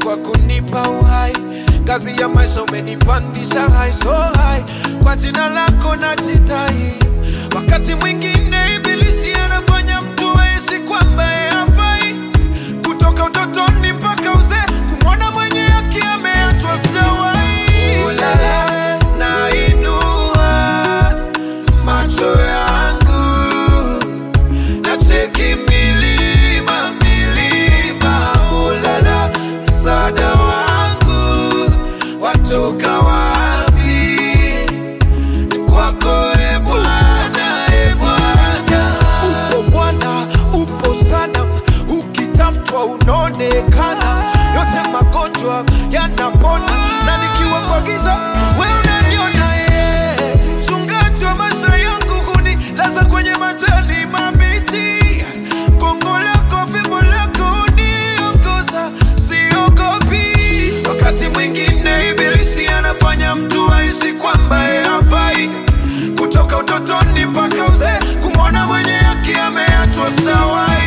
kwa kunipa uhai. Kazi ya maisha umenipandisha high so high. Kwa jina lako najidai. Wakati mwingine ibilisi anafanya mtu ahisi kwamba hafai. Kutoka utotoni mpaka uzee, kumwona mwenye haki ameachwa sitawai. Ulala nainua macho yangu, nacheki milima milima. Ulala msaada wangu watoka wapi? Kwako e Bwana, e Bwana. Upo Bwana, upo sana, ukitafutwa unaonekana. Yote magonjwa yanapona, na nikiwa kwa giza wewe unaniona. Mchungaji wa maisha yangu hunilaza kwenye majani mabichi. Gongo lako, fimbo lako huniongoza, siogopi. Wakati mwingine ibilisi anafanya mtu ahisi kwamba hafai. Kutoka utotoni mpaka uzee, kumwona mwenye haki ameachwa sitawai.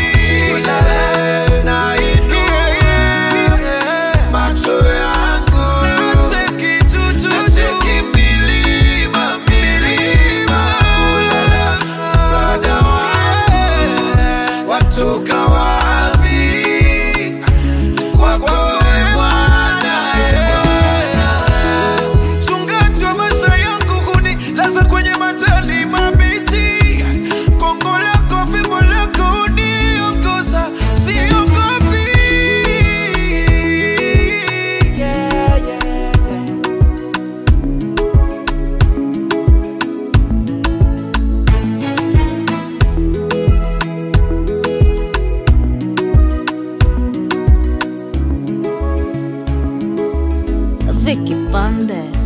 Macho yangu nacheki milima milima. Ulala msaada wangu watoka wapi? Kwako e Bwana, e Bwana. Mchungaji wa maisha yangu hunilaza kwenye majani mabichi. Gongo lako, fimbo lako huniongoza, siogopi. Vicky Bandes.